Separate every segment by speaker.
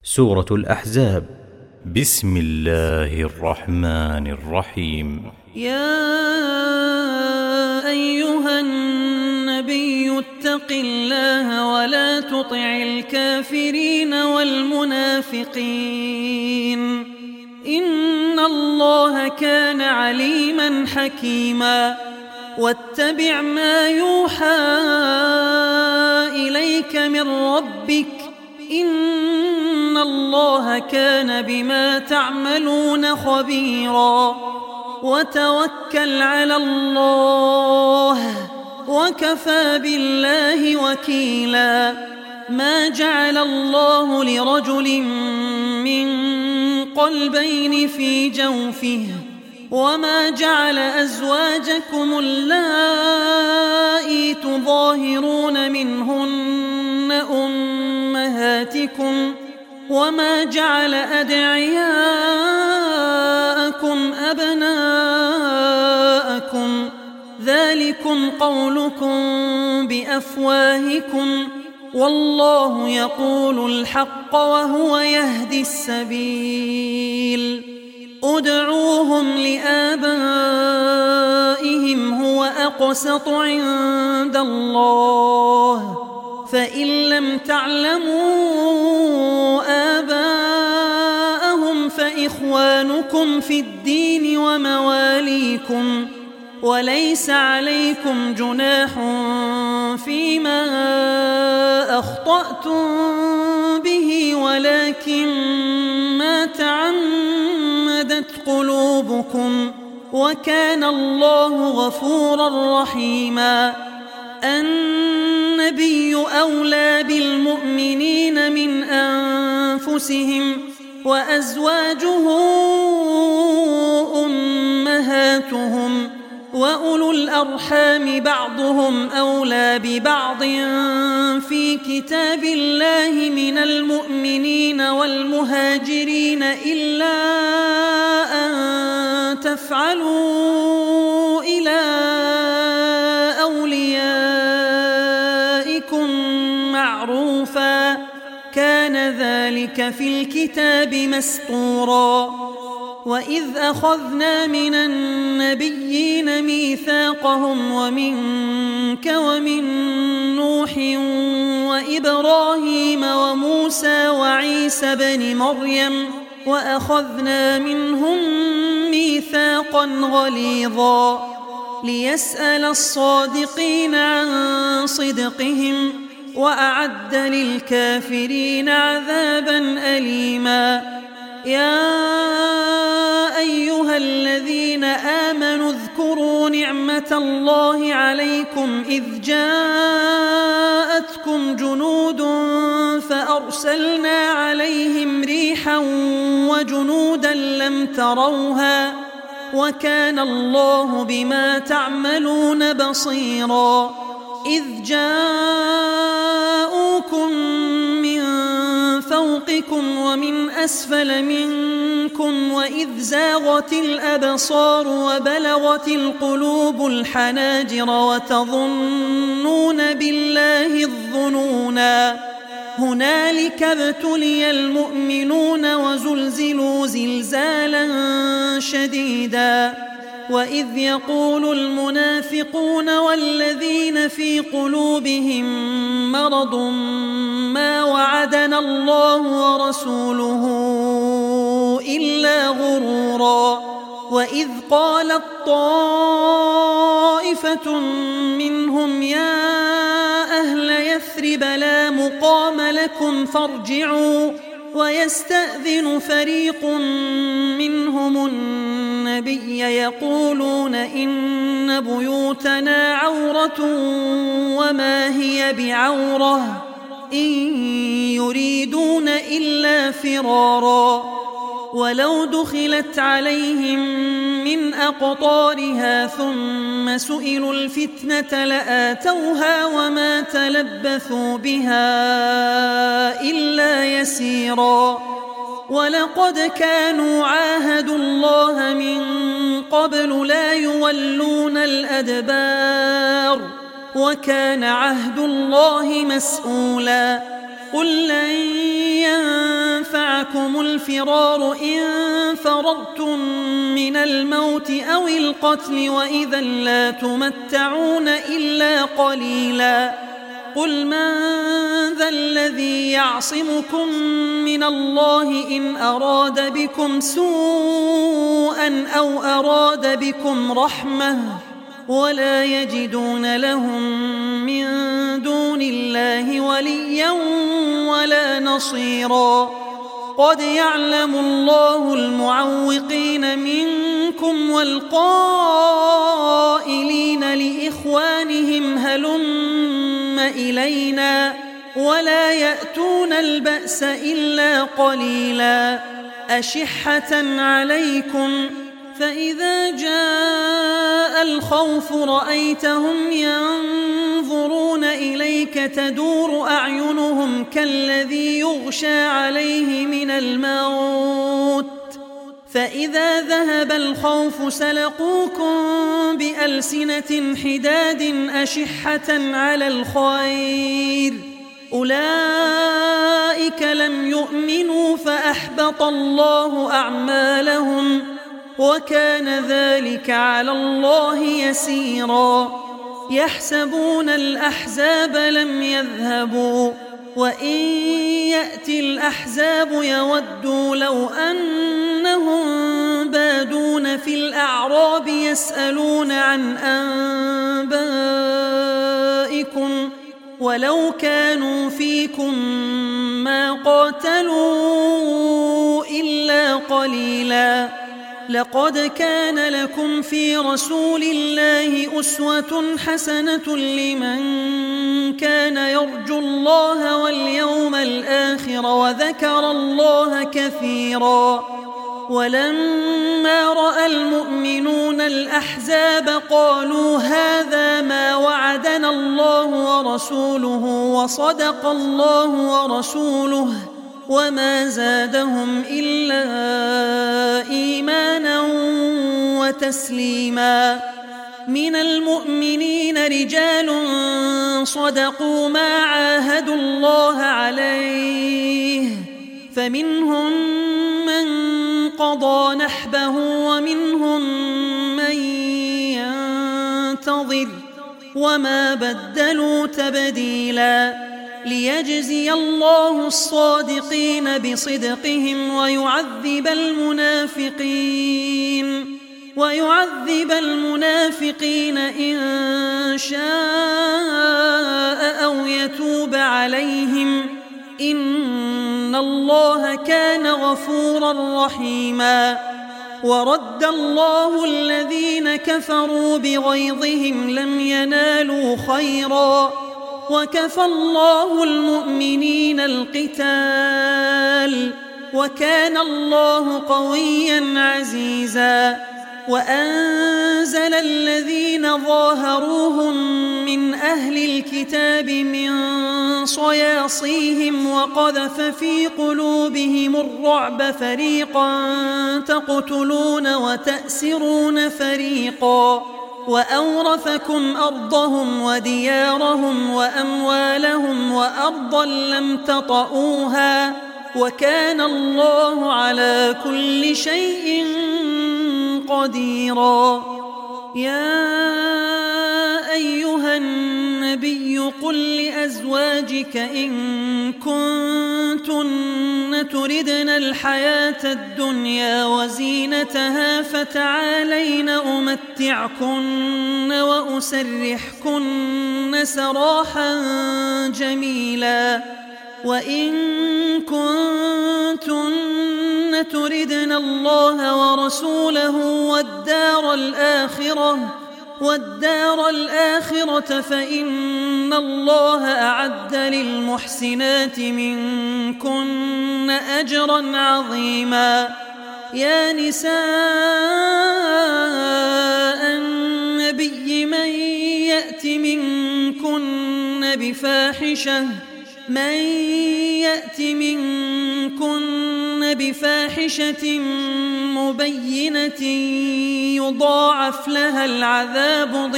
Speaker 1: سورة الأحزاب. بسم الله الرحمن الرحيم.
Speaker 2: يا أيها النبي اتق الله ولا تطع الكافرين والمنافقين إن الله كان عليما حكيما. واتبع ما يوحى إليك من ربك إن الله كان بما تعملون خبيرا. وتوكل على الله وكفى بالله وكيلا. ما جعل الله لرجل من قلبين في جوفه وما جعل أزواجكم اللائي تظاهرون منهن أمهاتكم وما جعل أدعياءكم أبناءكم ذلكم قولكم بأفواهكم والله يقول الحق وهو يهدي السبيل. ادعوهم لآبائهم هو أقسط عند الله فإن لم تعلموا آباءهم فإخوانكم في الدين ومواليكم وليس عليكم جناح فيما أخطأتم به ولكن ما تعمدت قلوبكم وكان الله غفورا رحيما. النبي أولى بالمؤمنين من أنفسهم وأزواجه أمهاتهم وأولو الأرحام بعضهم أولى ببعض في كتاب الله من المؤمنين والمهاجرين إلا أن تفعلوا إلى أوليائكم معروفا كان ذلك في الكتاب مسطورا. وإذ أخذنا من النبيين ميثاقهم ومنك ومن نوح وإبراهيم وموسى وعيسى بن مريم وأخذنا منهم ميثاقا غليظا ليسأل الصادقين عن صدقهم وأعد للكافرين عذابا أليما. يا أيها الذين آمنوا اذكروا نعمة الله عليكم إذ جاءتكم جنود فأرسلنا عليهم ريحا وجنودا لم تروها وكان الله بما تعملون بصيرا. إذ جاءوكم من فوقكم ومن أسفل منكم وإذ زاغت الأبصار وبلغت القلوب الحناجر وتظنون بالله الظنونا هنالك ابتلي المؤمنون وزلزلوا زلزالا شديدا. وإذ يقول المنافقون والذين في قلوبهم مرض ما وعدنا الله ورسوله إلا غرورا. وإذ قالت طائفة منهم يا أهل يثرب لا مقام لكم فارجعوا ويستأذن فريق منهم النبي يقولون إن بيوتنا عورة وما هي بعورة إن يريدون إلا فرارا. ولو دخلت عليهم من أقطارها ثم سئلوا الفتنة لآتوها وما تلبثوا بها إلا يسيرا. ولقد كانوا عاهدوا الله من قبل لا يولون الأدبار وكان عهد الله مسؤولا. قل لن ينفع عليكم الفرار إن فررتم من الموت أو القتل وإذا لا تمتعون إلا قليلا قل من ذا الذي يعصمكم من الله إن أراد بكم سوءا أو أراد بكم رحمة ولا يجدون لهم من دون الله وليا ولا نصيرا قد يعلم الله المعوقين منكم والقائلين لإخوانهم هلم إلينا ولا يأتون البأس إلا قليلا أشحة عليكم فإذا جاء الخوف رأيتهم ينظرون إليك تدور أعينهم كالذي يغشى عليه من الموت فإذا ذهب الخوف سلقوكم بألسنة حداد أشحة على الخير أولئك لم يؤمنوا فأحبط الله أعمالهم وكان ذلك على الله يسيرا يحسبون الأحزاب لم يذهبوا وإن يأتي الأحزاب يودوا لو أنهم بادون في الأعراب يسألون عن أنبائكم ولو كانوا فيكم ما قاتلوا إلا قليلا لقد كان لكم في رسول الله أسوة حسنة لمن كان يرجو الله واليوم الآخر وذكر الله كثيرا ولما رأى المؤمنون الأحزاب قالوا هذا ما وعدنا الله ورسوله وصدق الله ورسوله وما زادهم إلا إيمانا وتسليما من المؤمنين رجال صدقوا ما عاهدوا الله عليه فمنهم من قضى نحبه ومنهم من ينتظر وما بدلوا تبديلا ليجزي الله الصادقين بصدقهم ويعذب المنافقين إن شاء أو يتوب عليهم إن الله كان غفورا رحيما ورد الله الذين كفروا بغيظهم لم ينالوا خيرا وكفى الله المؤمنين القتال وكان الله قويا عزيزا وأنزل الذين ظاهروهم من أهل الكتاب من صياصيهم وقذف في قلوبهم الرعب فريقا تقتلون وتأسرون فريقا وأورثكم أرضهم وديارهم وأموالهم وأرضا لم تطئوها وكان الله على كل شيء قديرا يا أيها النبي قل لأزواجك إن كنتن تردن الحياة الدنيا وزينتها فتعالين أمتعكن وأسرحكن سراحا جميلا وإن كنتن تردن الله ورسوله والدار الآخرة فإن الله أعد للمحسنات منكن أجرا عظيما يا نساء النبي من يأت منكن بفاحشة مبينة يضاعف لها العذاب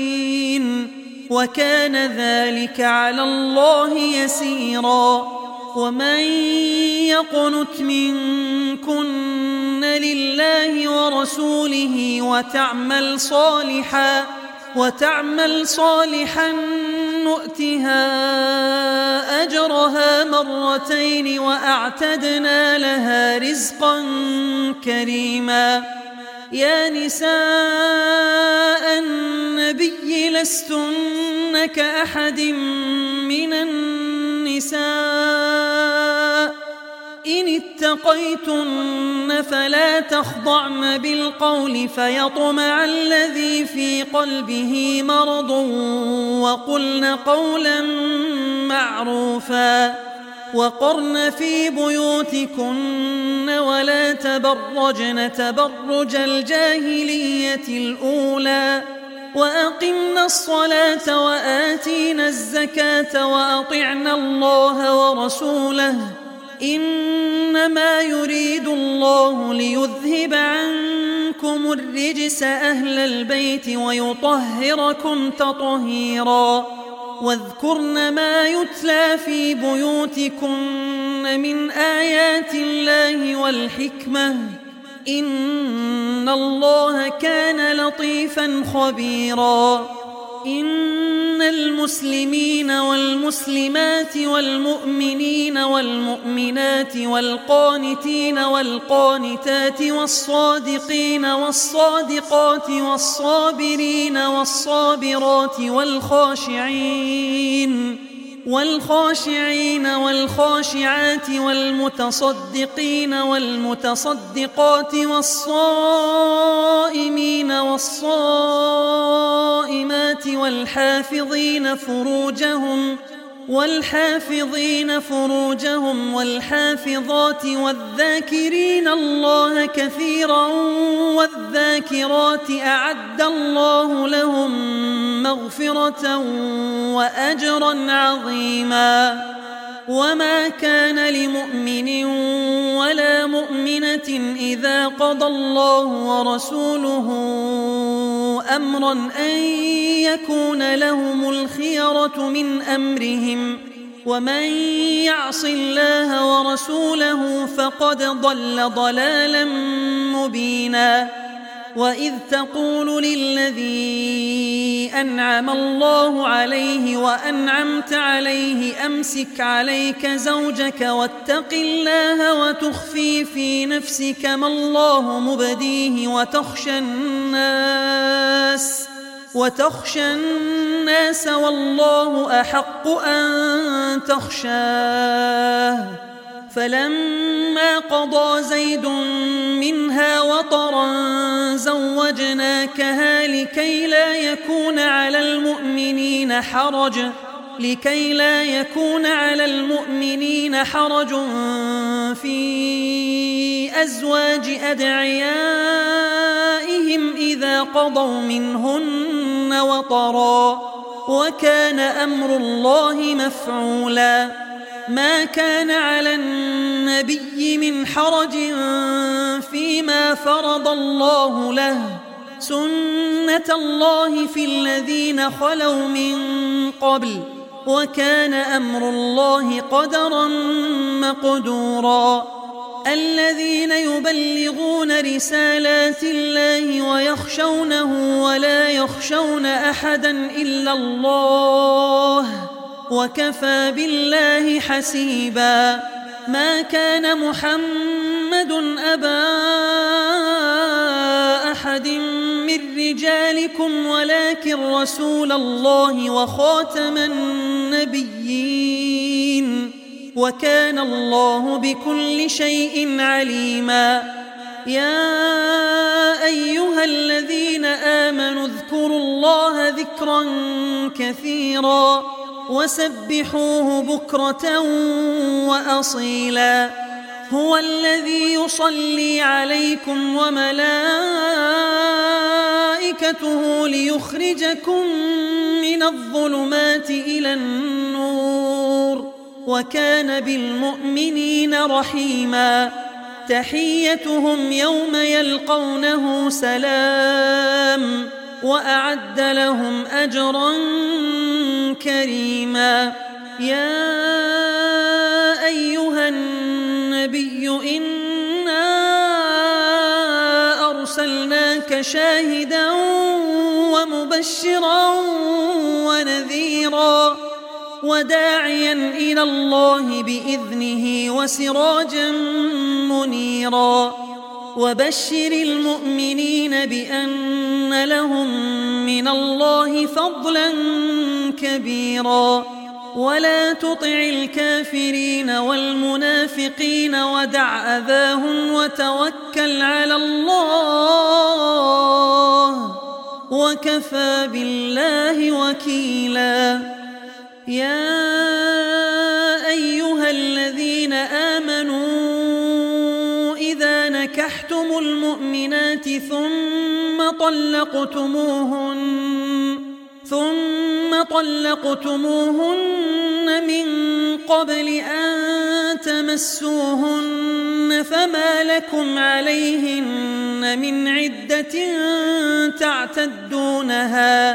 Speaker 2: ضعفين وكان ذلك على الله يسيرا ومن يقنت منكن لله ورسوله وتعمل صالحا نؤتها أجرها مرتين وأعتدنا لها رزقا كريما. يا نساء النبي لستن كأحد من النساء إن اتقيتن فلا تخضعن بالقول فيطمع الذي في قلبه مرض وقلن قولا معروفا. وقرن في بيوتكن ولا تبرجن تبرج الجاهلية الأولى وأقمنا الصلاة وآتينا الزكاة وأطعنا الله ورسوله إنما يريد الله ليذهب عنكم الرجس أهل البيت ويطهركم تطهيرا. واذكرن ما يتلى في بيوتكن من آيات الله والحكمة إن الله كان لطيفا خبيرا. إن المسلمين والمسلمات والمؤمنين والمؤمنات والقانتين والقانتات والصادقين والصادقات والصابرين والصابرات والخاشعين والخاشعات والمتصدقين والمتصدقات والصائمين والصائمات والحافظين فروجهم والحافظات والذاكرين الله كثيرا والذاكرات أعد الله لهم مغفرة وأجرا عظيما. وما كان لمؤمن ولا مؤمنة إذا قضى الله ورسوله أمرا أن يكون لهم الخيرة من أمرهم ومن يعص الله ورسوله فقد ضل ضلالا مبينا. وإذ تقول للذي أنعم الله عليه وأنعمت عليه أمسك عليك زوجك واتق الله وتخفي في نفسك ما الله مبديه وتخشى الناس والله أحق أن تخشاه. فلما قضى زيد منها وطرا زوجناكها لكي لا يكون على المؤمنين حرج في أزواج أدعيائهم إذا قضوا منهن وطرا وكان أمر الله مفعولا. ما كان على النبي من حرج فيما فرض الله له سنة الله في الذين خلوا من قبل وكان أمر الله قدرا مقدورا. الذين يبلغون رسالات الله ويخشونه ولا يخشون أحدا إلا الله وكفى بالله حسيبا. ما كان محمد أبا أحد من رجالكم ولكن رسول الله وخاتم النبيين وكان الله بكل شيء عليما. يا أيها الذين آمنوا اذكروا الله ذكرا كثيرا وسبحوه بكرة وأصيلا. هو الذي يصلي عليكم وملائكته ليخرجكم من الظلمات إلى النور وكان بالمؤمنين رحيما. تحيتهم يوم يلقونه سلام وأعد لهم أجرا كريما. يا أيها النبي إنا أرسلناك شاهدا ومبشرا ونذيرا وداعيا إلى الله بإذنه وسراجا منيرا وبشر المؤمنين بأن لهم من الله فضلا كبيرا ولا تطع الكافرين والمنافقين ودع أذاهم وتوكل على الله وكفى بالله وكيلا يا أيها الذين آمنوا إذا نكحتم المؤمنات ثم طلقتموهن من قبل أن تمسوهن فما لكم عليهن من عدة تعتدونها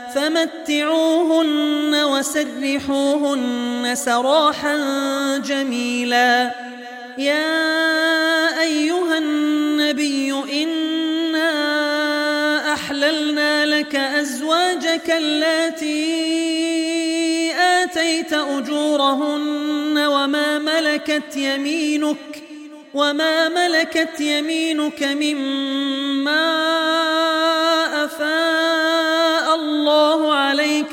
Speaker 2: فمتعوهن وسرحوهن سراحا جميلا يا أيها النبي إنا أحللنا لك أزواجك اللاتي آتيت أجورهن وما ملكت يمينك مما أفاء الله عليك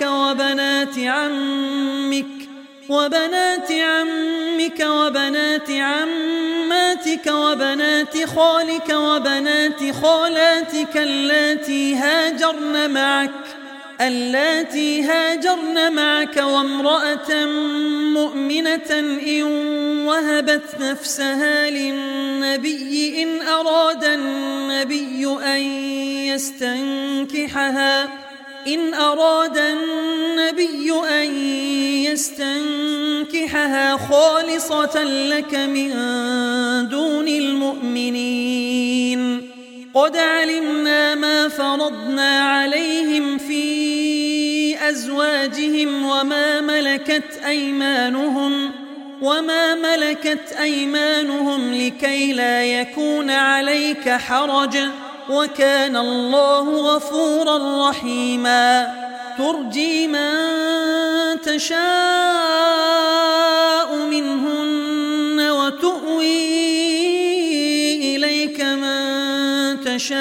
Speaker 2: وبنات عمك وبنات عماتك وبنات خالك وبنات خالاتك اللاتي هاجرن معك وامرأة مؤمنة إن وهبت نفسها للنبي إن أراد النبي أن يستنكحها خالصة لك من دون المؤمنين قد علمنا ما فرضنا عليهم في أزواجهم وما ملكت أيمانهم لكي لا يكون عليك حرج وكان الله غفورا رحيما ترجي من تشاء منهن وتؤوي إليك من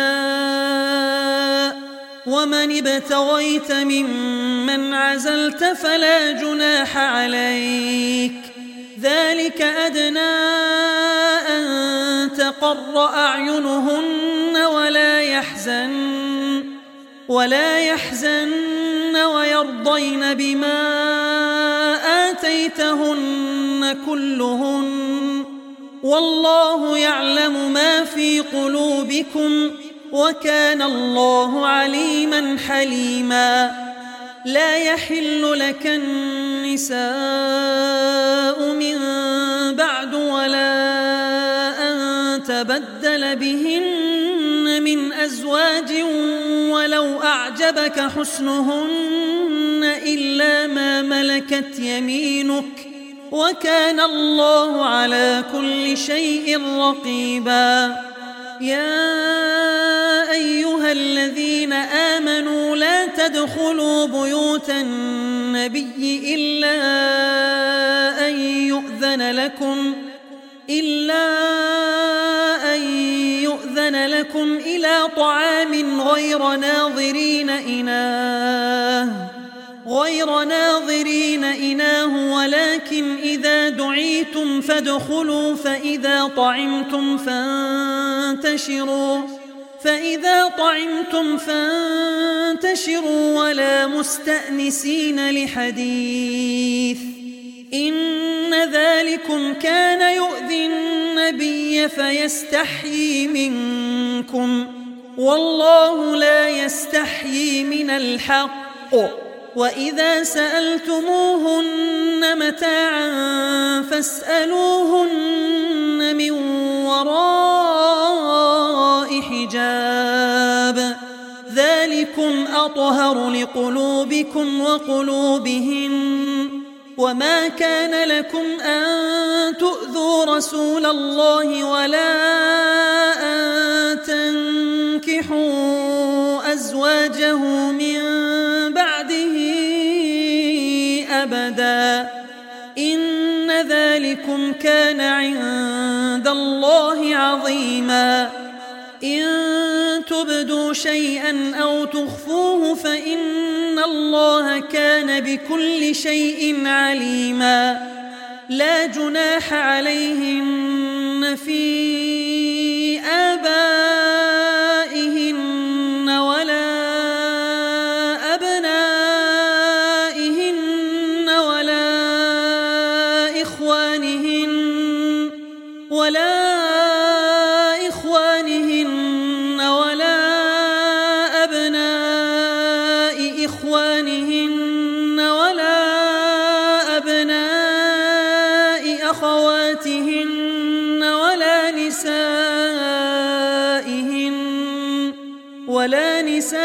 Speaker 2: تشاء ومن ابتغيت ممن عزلت فلا جناح عليك ذلك أدنى أن تقر أعينهن ولا يحزن ويرضين بما آتيتهن كلهن والله يعلم ما في قلوبكم وكان الله عليما حليما لا يحل لك النساء من بعد ولا أن تبدل بهن من أزواج ولو أعجبك حسنهن إلا ما ملكت يمينك وكان الله على كل شيء رقيبا يا أيها الذين آمنوا لا تدخلوا بيوت النبي إلا أن يؤذن لكم إلى طعام غير ناظرين إناه ولكن إذا دعيتم فادخلوا فإذا طعمتم فانتشروا ولا مستأنسين لحديث إن ذلكم كان يؤذي النبي فيستحيي منكم والله لا يستحيي من الحق وإذا سألتموهن متاعا فاسألوهن من وراء حجاب ذلكم أطهر لقلوبكم وقلوبهن وما كان لكم أن تؤذوا رسول الله ولا أن تنكحوا أزواجه من بعده أبدا إن ذلكم كان عند الله عظيما إن تبدوا شيئا أو تخفوه فإن الله كان بكل شيء عليما لا جناح عليهن في آبائهن ولا أبنائهن ولا إخوانهن ولا أبناء إخوانهن ولا أبناء أخواتهن ولا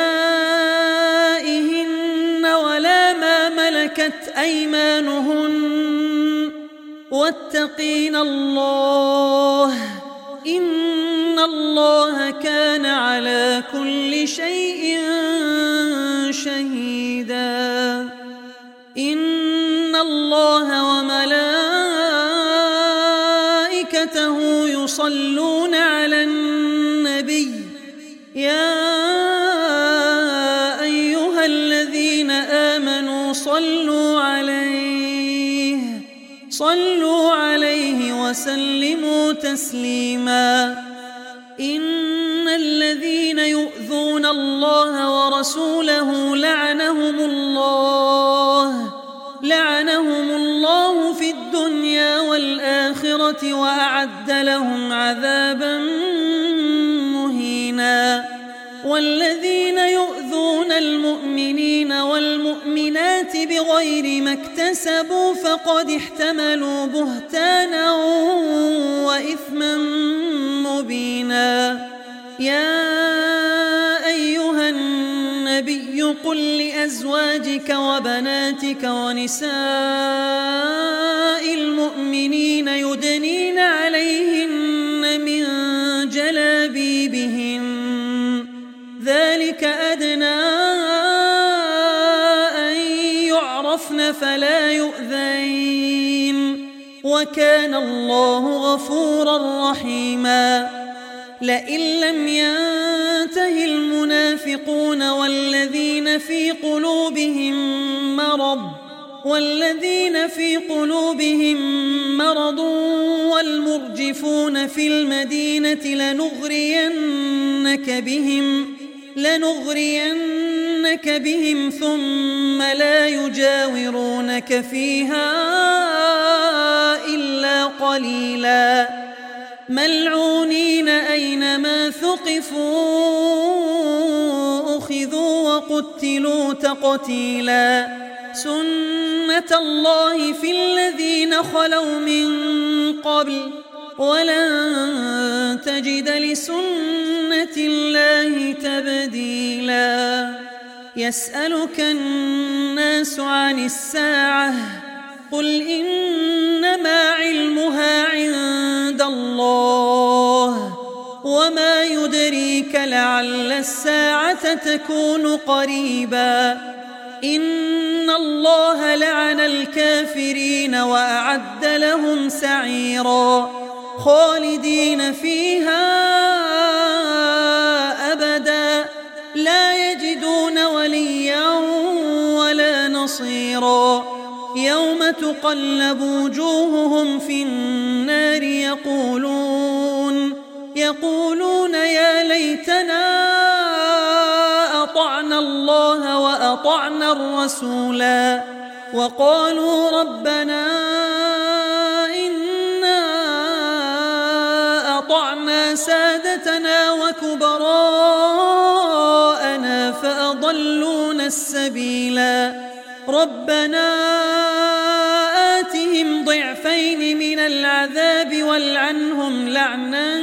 Speaker 2: نسائهن ولا ما ملكت أيمانهن واتقين الله إن الله كان على كل شيء شهيدا إن الله وملائكته يصلون على النبي يا أيها الذين آمنوا صلوا عليه وسلموا تسليما إن الذين يؤذون الله ورسوله لعنهم الله في الدنيا والآخرة وأعد لهم عذابا مهينا والذين يؤذون المؤمنين والمؤمنات بغير ما اكتسبوا فقد احتملوا بهتانا وإثما مبينا يا أيها النبي قل لأزواجك وبناتك ونساء المؤمنين يدنين عليهن من جلابيبهن ذلك أدنى أن يعرفن فلا يؤذين وكان الله غفورا رحيما لئن لم ينته المنافقون والذين في قلوبهم مرض والمرجفون في المدينة لنغرينك بهم ثم لا يجاورونك فيها إلا قليلا ملعونين أينما ثقفوا أخذوا وقتلوا تقتيلا سنة الله في الذين خلوا من قبل ولن تجد لسنة الله تبديلا يسألك الناس عن الساعة قل إنما علمها عند الله وما يدريك لعل الساعة تكون قريبا إن الله لعن الكافرين وأعد لهم سعيرا خالدين فيها أبدا لا يجدون وليا ولا نصيرا يوم تقلب وجوههم في النار يقولون يا ليتنا أطعنا الله وأطعنا الرسولا وقالوا ربنا إنا أطعنا سادتنا وكبراءنا فأضلونا السبيلا ربنا آتهم ضعفين من العذاب والعنهم لعنا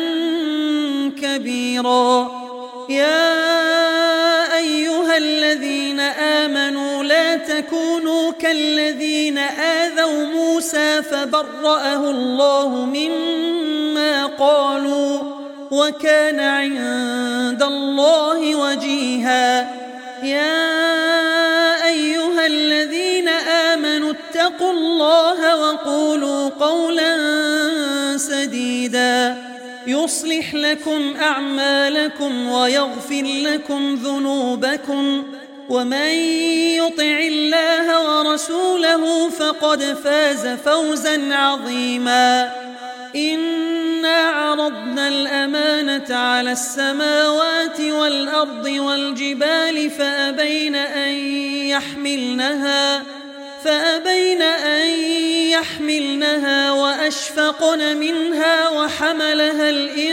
Speaker 2: كبيرا يا أيها الذين آمنوا لا تكونوا كالذين آذوا موسى فبرأه الله مما قالوا وكان عند الله وجيها. يا أيها الذين آمنوا اتقوا الله وقولوا قولا سديدا يصلح لكم أعمالكم ويغفر لكم ذنوبكم ومن يطع الله ورسوله فقد فاز فوزا عظيما. إنا عرضنا الأمانة على السماوات والأرض والجبال فأبين أن يحملنها وأشفقن منها وحملها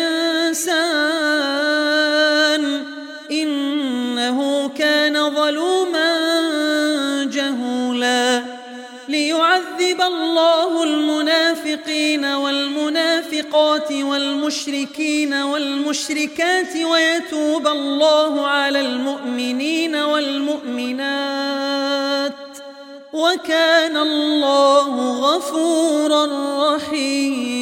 Speaker 2: الإنسان إنه كان ظلوما جهولا. ليعذب الله المنافقين والمنافقات والمشركين والمشركات ويتوب الله على المؤمنين والمؤمنات وكان الله غفورا رحيما.